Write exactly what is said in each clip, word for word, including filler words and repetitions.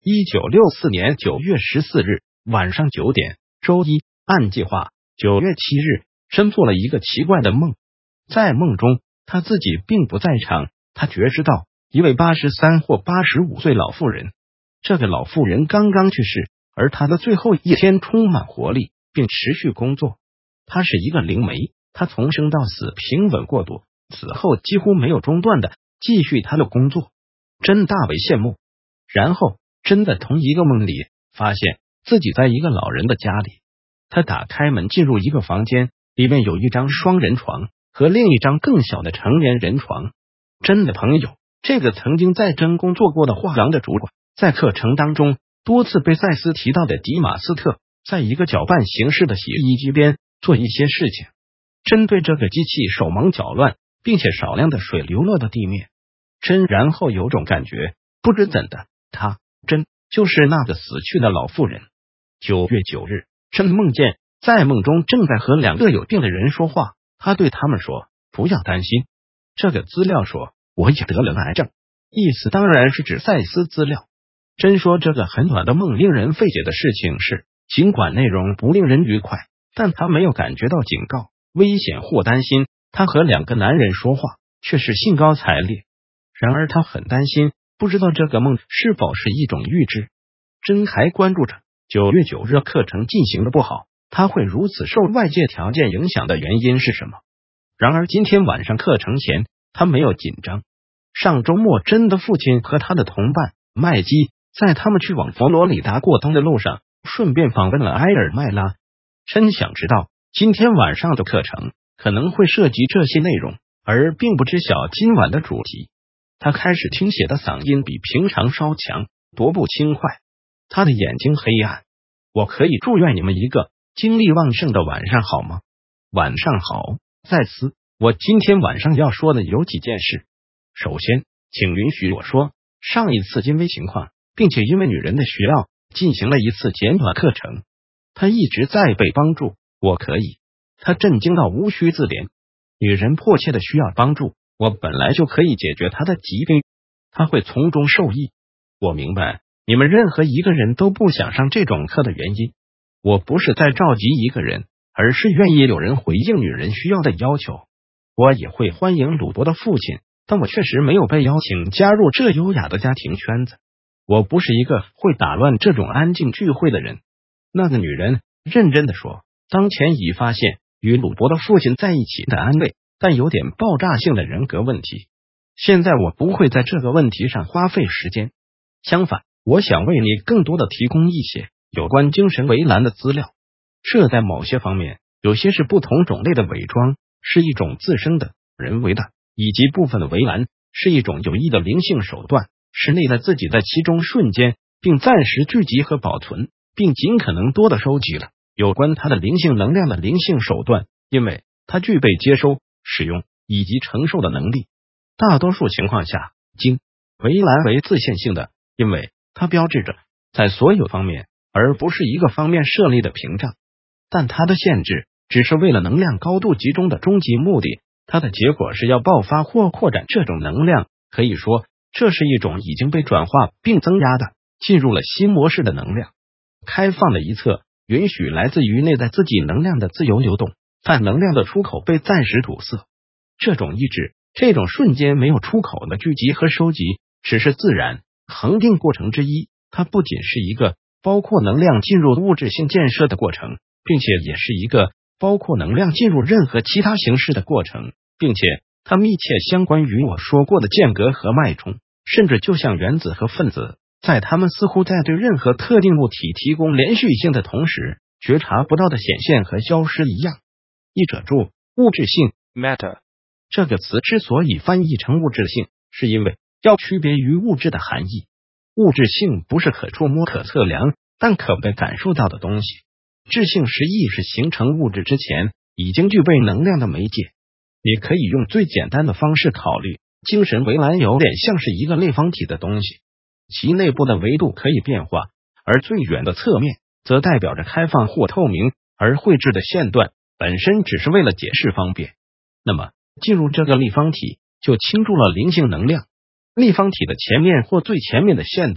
一九六四年九月十四日晚上九点，周一，按计划，九月七日，真做了一个奇怪的梦。在梦中，他自己并不在场，他觉知到一位八十三或八十五岁老妇人。这个老妇人刚刚去世，而她的最后一天充满活力，并持续工作。她是一个灵媒，她从生到死平稳过渡，死后几乎没有中断的继续她的工作。真大为羡慕。然后真的同一个梦里发现自己在一个老人的家里，他打开门进入一个房间，里面有一张双人床和另一张更小的成年人床。真的朋友，这个曾经在真工作过的画廊的主管，在课程当中多次被赛斯提到的迪马斯特，在一个搅拌形式的洗衣机边做一些事情。针对这个机器手忙脚乱，并且少量的水流落到地面。真然后有种感觉，不知怎的，他真就是那个死去的老妇人。九月九日，真梦见在梦中正在和两个有病的人说话，他对他们说不要担心。这个资料说我也得了癌症，意思当然是指赛斯资料。真说这个很短的梦令人费解的事情是，尽管内容不令人愉快，但他没有感觉到警告、危险或担心。他和两个男人说话却是兴高采烈。然而他很担心，不知道这个梦是否是一种预知。真还关注着九月九日课程进行的不好，他会如此受外界条件影响的原因是什么？然而今天晚上课程前他没有紧张。上周末真的父亲和他的同伴麦基在他们去往佛罗里达过冬的路上，顺便访问了埃尔麦拉。真想知道今天晚上的课程可能会涉及这些内容，而并不知晓今晚的主题。他开始听写的嗓音比平常稍强，踱步轻快。他的眼睛黑暗。我可以祝愿你们一个精力旺盛的晚上好吗？晚上好，在此，我今天晚上要说的有几件事。首先，请允许我说，上一次因为情况，并且因为女人的需要，进行了一次简短课程。他一直在被帮助，我可以。他震惊到无需自怜。女人迫切的需要帮助，我本来就可以解决她的疾病，她会从中受益。我明白你们任何一个人都不想上这种课的原因。我不是在召集一个人，而是愿意有人回应女人需要的要求。我也会欢迎鲁伯的父亲，但我确实没有被邀请加入这优雅的家庭圈子。我不是一个会打乱这种安静聚会的人。那个女人认真的说，当前已发现与鲁伯的父亲在一起的安慰，但有点爆炸性的人格问题。现在我不会在这个问题上花费时间，相反，我想为你更多的提供一些有关精神围栏的资料。这在某些方面，有些是不同种类的伪装，是一种自身的、人为的，以及部分的围栏，是一种有益的灵性手段，是内在自己在其中瞬间，并暂时聚集和保存，并尽可能多的收集了有关他的灵性能量的灵性手段，因为他具备接收、使用以及承受的能力。大多数情况下，经围栏为自限性的，因为它标志着在所有方面，而不是一个方面设立的屏障。但它的限制只是为了能量高度集中的终极目的，它的结果是要爆发或扩展这种能量。可以说，这是一种已经被转化并增压的进入了新模式的能量。开放的一侧允许来自于内在自己能量的自由流动，但能量的出口被暂时堵塞。这种意志，这种瞬间没有出口的聚集和收集，只是自然恒定过程之一。它不仅是一个包括能量进入物质性建设的过程，并且也是一个包括能量进入任何其他形式的过程，并且它密切相关于我说过的间隔和脉冲，甚至就像原子和分子，在它们似乎在对任何特定物体提供连续性的同时，觉察不到的显现和消失一样。译者注：物质性 matter 这个词之所以翻译成物质性，是因为要区别于物质的含义。物质性不是可触摸、可测量，但可被感受到的东西。质性是意识形成物质之前已经具备能量的媒介。你可以用最简单的方式考虑，精神围栏有点像是一个立方体的东西，其内部的维度可以变化，而最远的侧面则代表着开放或透明，而绘制的线段本身只是为了解释方便。那么进入这个立方体就倾注了灵性能量。立方体的前面或最前面的线段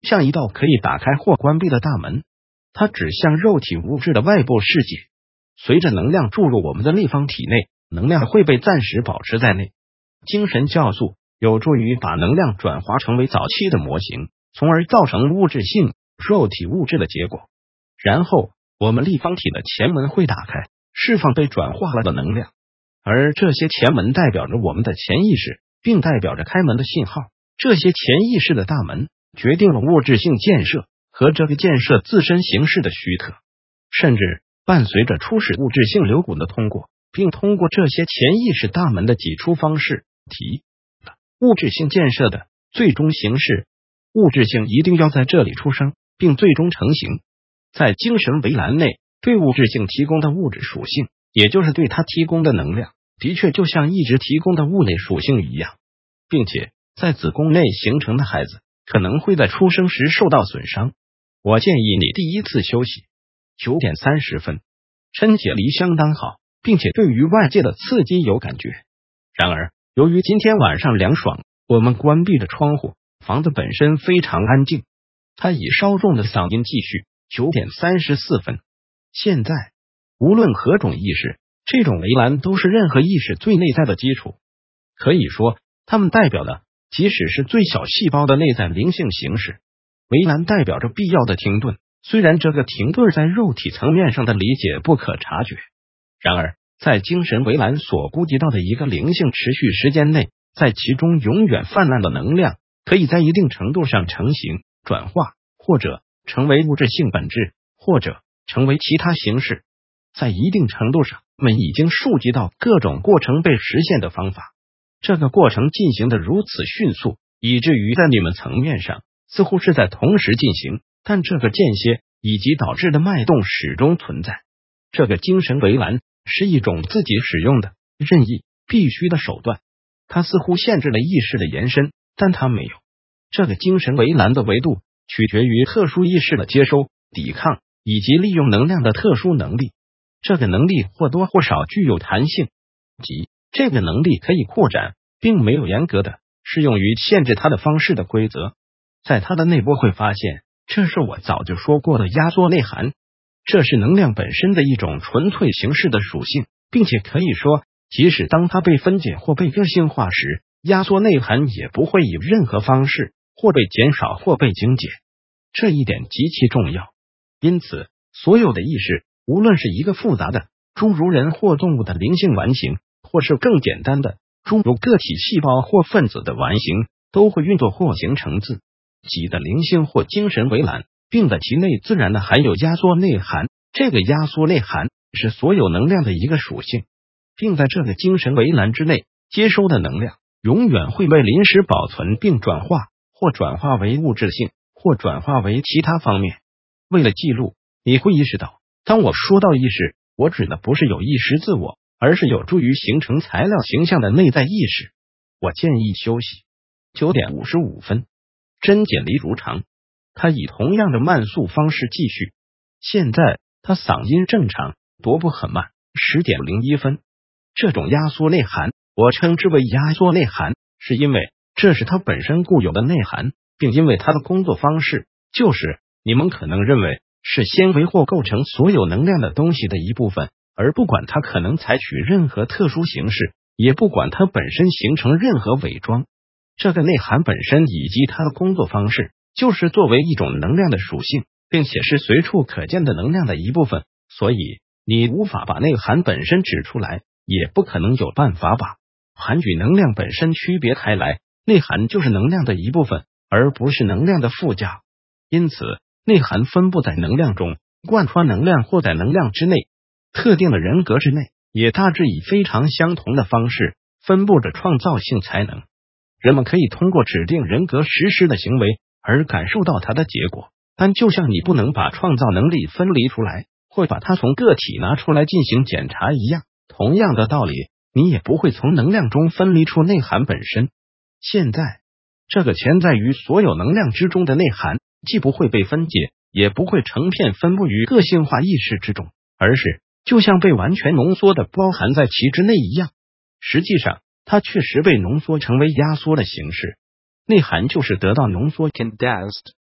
像一道可以打开或关闭的大门，它指向肉体物质的外部世界。随着能量注入我们的立方体内，能量会被暂时保持在内。精神酵素有助于把能量转化成为早期的模型，从而造成物质性肉体物质的结果。然后我们立方体的前门会打开，释放被转化了的能量，而这些前门代表着我们的潜意识，并代表着开门的信号。这些潜意识的大门决定了物质性建设和这个建设自身形式的许可，甚至伴随着初始物质性流汞的通过，并通过这些潜意识大门的挤出方式提了物质性建设的最终形式。物质性一定要在这里出生，并最终成型。在精神围栏内对物质性提供的物质属性，也就是对它提供的能量，的确就像一直提供的物类属性一样，并且在子宫内形成的孩子可能会在出生时受到损伤。我建议你第一次休息九点三十分，晨解离相当好，并且对于外界的刺激有感觉。然而由于今天晚上凉爽，我们关闭着窗户，房子本身非常安静。他以稍重的嗓音继续九点三十四分。现在无论何种意识，这种围栏都是任何意识最内在的基础，可以说它们代表的即使是最小细胞的内在灵性形式。围栏代表着必要的停顿，虽然这个停顿在肉体层面上的理解不可察觉，然而在精神围栏所估计到的一个灵性持续时间内，在其中永远泛滥的能量可以在一定程度上成型、转化，或者成为物质性本质，或者成为其他形式。在一定程度上，我们已经触及到各种过程被实现的方法。这个过程进行的如此迅速，以至于在你们层面上似乎是在同时进行，但这个间歇以及导致的脉动始终存在。这个精神围栏是一种自己使用的任意必须的手段，它似乎限制了意识的延伸，但它没有。这个精神围栏的维度取决于特殊意识的接收、抵抗以及利用能量的特殊能力。这个能力或多或少具有弹性，即这个能力可以扩展，并没有严格的适用于限制它的方式的规则。在它的内部会发现，这是我早就说过的压缩内涵，这是能量本身的一种纯粹形式的属性，并且可以说，即使当它被分解或被个性化时，压缩内涵也不会以任何方式或被减少或被精简。这一点极其重要。因此，所有的意识，无论是一个复杂的诸如人或动物的灵性完形，或是更简单的诸如个体细胞或分子的完形，都会运作或形成自己的灵性或精神围栏，并在其内自然的含有压缩内涵。这个压缩内涵是所有能量的一个属性，并在这个精神围栏之内接收的能量永远会被临时保存并转化，或转化为物质性，或转化为其他方面。为了记录，你会意识到，当我说到意识，我指的不是有意识自我，而是有助于形成材料形象的内在意识。我建议休息九点五十五分。针解离如常，他以同样的慢速方式继续。现在他嗓音正常，踱步很慢。十点零一分。这种压缩内涵我称之为压缩内涵，是因为这是它本身固有的内涵，并因为它的工作方式就是你们可能认为是纤维或构成所有能量的东西的一部分，而不管它可能采取任何特殊形式，也不管它本身形成任何伪装。这个内涵本身以及它的工作方式就是作为一种能量的属性，并且是随处可见的能量的一部分，所以你无法把内涵本身指出来，也不可能有办法把含与能量本身区别开来。内涵就是能量的一部分，而不是能量的附加。因此内涵分布在能量中，贯穿能量或在能量之内，特定的人格之内，也大致以非常相同的方式分布着创造性才能。人们可以通过指定人格实施的行为而感受到它的结果，但就像你不能把创造能力分离出来，或把它从个体拿出来进行检查一样，同样的道理，你也不会从能量中分离出内涵本身。现在，这个潜在于所有能量之中的内涵，既不会被分解，也不会成片分布于个性化意识之中，而是就像被完全浓缩的包含在其之内一样。实际上，它确实被浓缩成为压缩的形式。内涵就是得到浓缩 condensed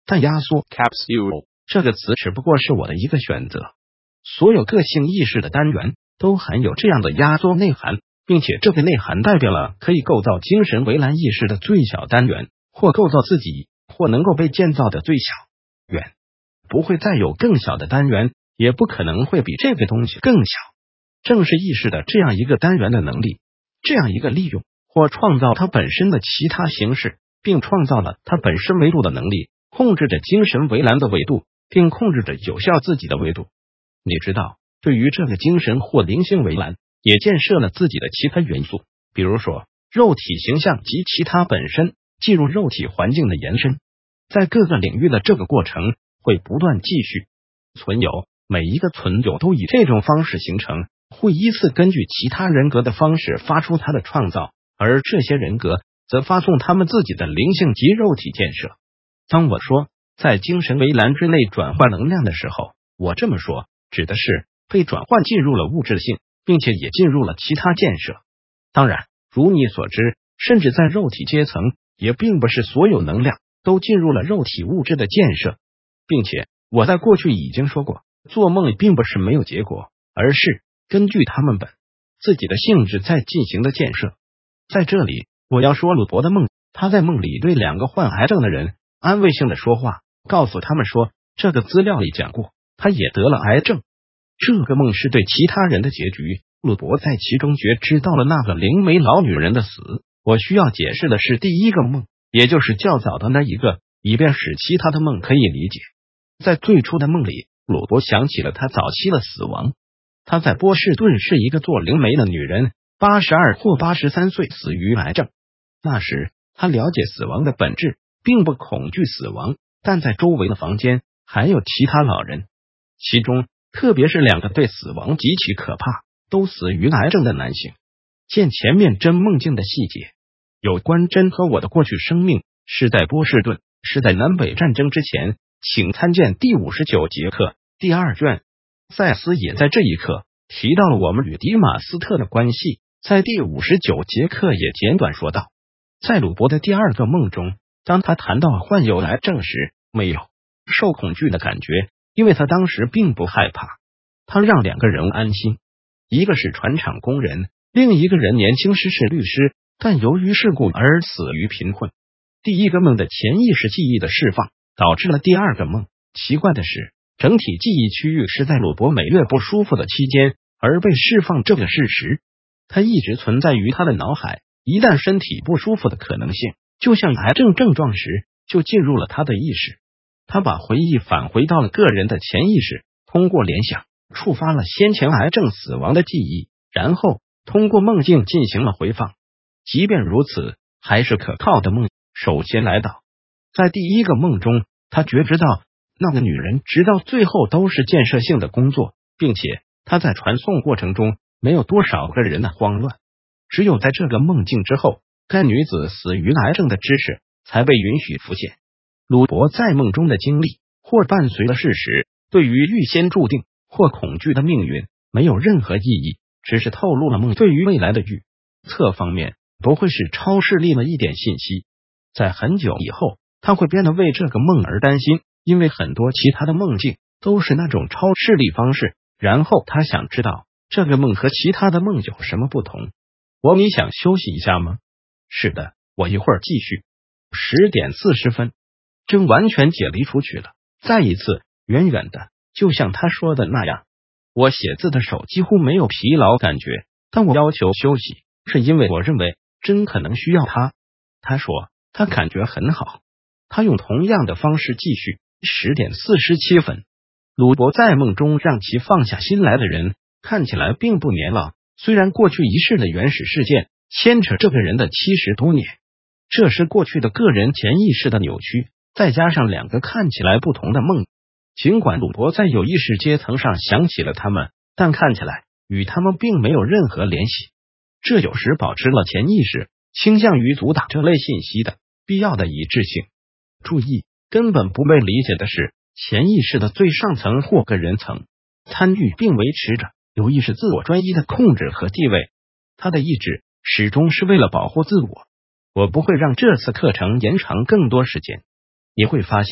但压缩 capsule 这个词只不过是我的一个选择。所有个性意识的单元都含有这样的压缩内涵，并且这个内涵代表了可以构造精神围栏意识的最小单元，或构造自己，或能够被建造的最小元。不会再有更小的单元，也不可能会比这个东西更小。正是意识的这样一个单元的能力，这样一个利用或创造它本身的其他形式，并创造了它本身维度的能力，控制着精神围栏的维度，并控制着有效自己的维度。你知道，对于这个精神或灵性围栏，也建设了自己的其他元素，比如说肉体形象及其他本身进入肉体环境的延伸。在各个领域的这个过程会不断继续。存有，每一个存有都以这种方式形成，会依次根据其他人格的方式发出它的创造，而这些人格则发送他们自己的灵性及肉体建设。当我说在精神围栏之内转换能量的时候，我这么说指的是被转换进入了物质性，并且也进入了其他建设。当然，如你所知，甚至在肉体阶层，也并不是所有能量都进入了肉体物质的建设，并且我在过去已经说过，做梦并不是没有结果，而是根据他们本自己的性质在进行的建设。在这里，我要说鲁伯的梦，他在梦里对两个患癌症的人安慰性的说话，告诉他们说，这个资料里讲过，他也得了癌症。这个梦是对其他人的结局，鲁伯在其中觉知到了那个灵媒老女人的死。我需要解释的是第一个梦，也就是较早的那一个，以便使其他的梦可以理解。在最初的梦里，鲁伯想起了他早期的死亡。他在波士顿是一个做灵媒的女人，八十二或八十三岁死于癌症。那时他了解死亡的本质，并不恐惧死亡，但在周围的房间还有其他老人，其中特别是两个对死亡极其可怕，都死于癌症的男性。见前面真梦境的细节，有关真和我的过去生命是在波士顿，是在南北战争之前，请参见第五十九节课第二卷。赛斯也在这一刻提到了我们与迪马斯特的关系，在第五十九节课也简短说道。在鲁伯的第二个梦中，当他谈到患有癌症时，没有受恐惧的感觉，因为他当时并不害怕。他让两个人安心，一个是船厂工人，另一个人年轻时是律师，但由于事故而死于贫困。第一个梦的潜意识记忆的释放导致了第二个梦。奇怪的是，整体记忆区域是在鲁伯每月不舒服的期间而被释放，这个事实它一直存在于他的脑海，一旦身体不舒服的可能性就像癌症症状时就进入了他的意识。他把回忆返回到了个人的潜意识，通过联想触发了先前癌症死亡的记忆，然后通过梦境进行了回放。即便如此，还是可靠的梦首先来到。在第一个梦中，他觉知到那个女人直到最后都是建设性的工作，并且他在传送过程中没有多少个人的慌乱。只有在这个梦境之后，该女子死于癌症的知识才被允许浮现。鲁伯在梦中的经历或伴随了事实，对于预先注定或恐惧的命运没有任何意义，只是透露了梦对于未来的预测方面不会是超视力的一点信息。在很久以后，他会变得为这个梦而担心，因为很多其他的梦境都是那种超视力方式。然后他想知道这个梦和其他的梦有什么不同。我你想休息一下吗？是的，我一会儿继续。十点四十分，真完全解离出去了。再一次，远远的，就像他说的那样，我写字的手几乎没有疲劳感觉，但我要求休息，是因为我认为真可能需要它。他说他感觉很好。他用同样的方式继续。十点四十七分，鲁伯在梦中让其放下新来的人看起来并不年老，虽然过去一世的原始事件牵扯这个人的七十多年，这是过去的个人潜意识的扭曲，再加上两个看起来不同的梦。尽管鲁伯在有意识阶层上想起了他们，但看起来与他们并没有任何联系。这有时保持了潜意识倾向于阻挡这类信息的必要的一致性。注意，根本不被理解的是潜意识的最上层或个人层参与并维持着有意识自我专一的控制和地位，他的意志始终是为了保护自我。我不会让这次课程延长更多时间。你会发现，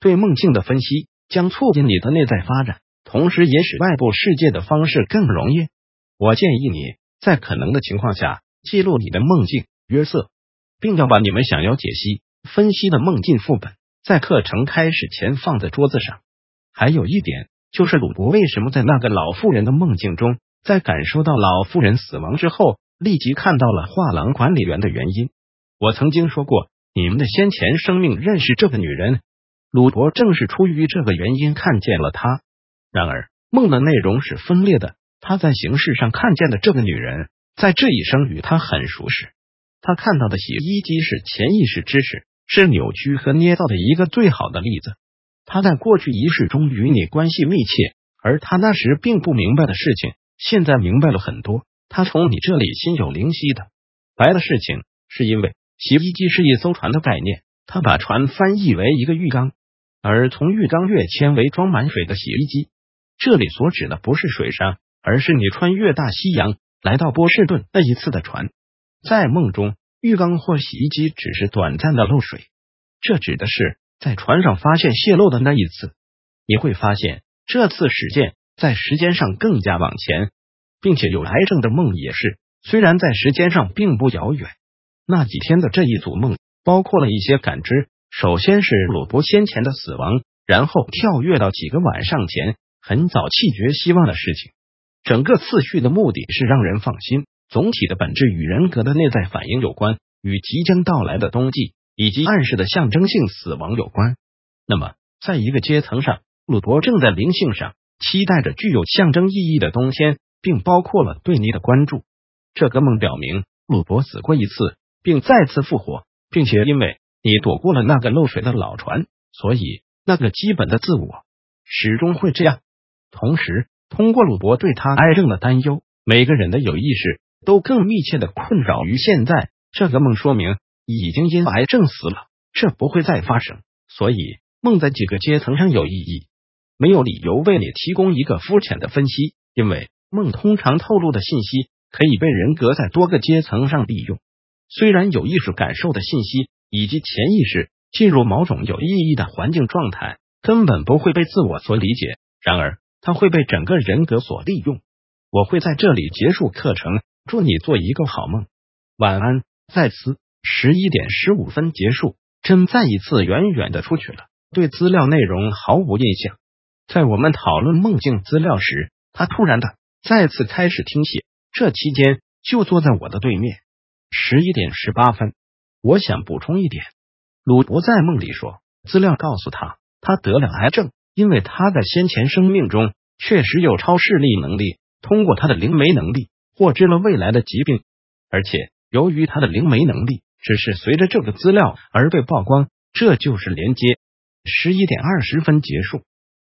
对梦境的分析将促进你的内在发展，同时也使外部世界的方式更容易。我建议你在可能的情况下记录你的梦境、约瑟，并要把你们想要解析、分析的梦境副本在课程开始前放在桌子上。还有一点，就是鲁伯为什么在那个老妇人的梦境中，在感受到老妇人死亡之后，立即看到了画廊管理员的原因。我曾经说过，你们的先前生命认识这个女人，鲁伯正是出于这个原因看见了她。然而，梦的内容是分裂的，他在形式上看见的这个女人，在这一生与他很熟识。他看到的洗衣机是潜意识知识，是扭曲和捏造的一个最好的例子。他在过去一世中与你关系密切，而他那时并不明白的事情，现在明白了很多。他从你这里心有灵犀的白的事情，是因为洗衣机是一艘船的概念，他把船翻译为一个浴缸，而从浴缸跃迁为装满水的洗衣机。这里所指的不是水上，而是你穿越大西洋来到波士顿那一次的船。在梦中，浴缸或洗衣机只是短暂的漏水，这指的是在船上发现泄漏的那一次。你会发现这次事件在时间上更加往前，并且有癌症的梦也是，虽然在时间上并不遥远。那几天的这一组梦包括了一些感知，首先是鲁伯先前的死亡，然后跳跃到几个晚上前很早弃绝希望的事情。整个次序的目的是让人放心，总体的本质与人格的内在反应有关，与即将到来的冬季以及暗示的象征性死亡有关。那么在一个阶层上，鲁伯正在灵性上期待着具有象征意义的冬天，并包括了对你的关注。这个梦表明鲁伯死过一次，并再次复活，并且因为你躲过了那个漏水的老船，所以那个基本的自我始终会这样。同时，通过鲁伯对他癌症的担忧，每个人的有意识都更密切的困扰于现在。这个梦说明已经因癌症死了，这不会再发生，所以梦在几个阶层上有意义。没有理由为你提供一个肤浅的分析，因为梦通常透露的信息可以被人格在多个阶层上利用。虽然有意识感受的信息以及潜意识进入某种有意义的环境状态，根本不会被自我所理解，然而它会被整个人格所利用。我会在这里结束课程，祝你做一个好梦，晚安。在此十一点十五分结束，真再一次远远的出去了，对资料内容毫无印象。在我们讨论梦境资料时，他突然的再次开始听写，这期间就坐在我的对面。十一点十八分，我想补充一点，鲁伯在梦里说，资料告诉他，他得了癌症，因为他在先前生命中确实有超视力能力，通过他的灵媒能力获知了未来的疾病，而且由于他的灵媒能力只是随着这个资料而被曝光，这就是连接。十一点二十分结束。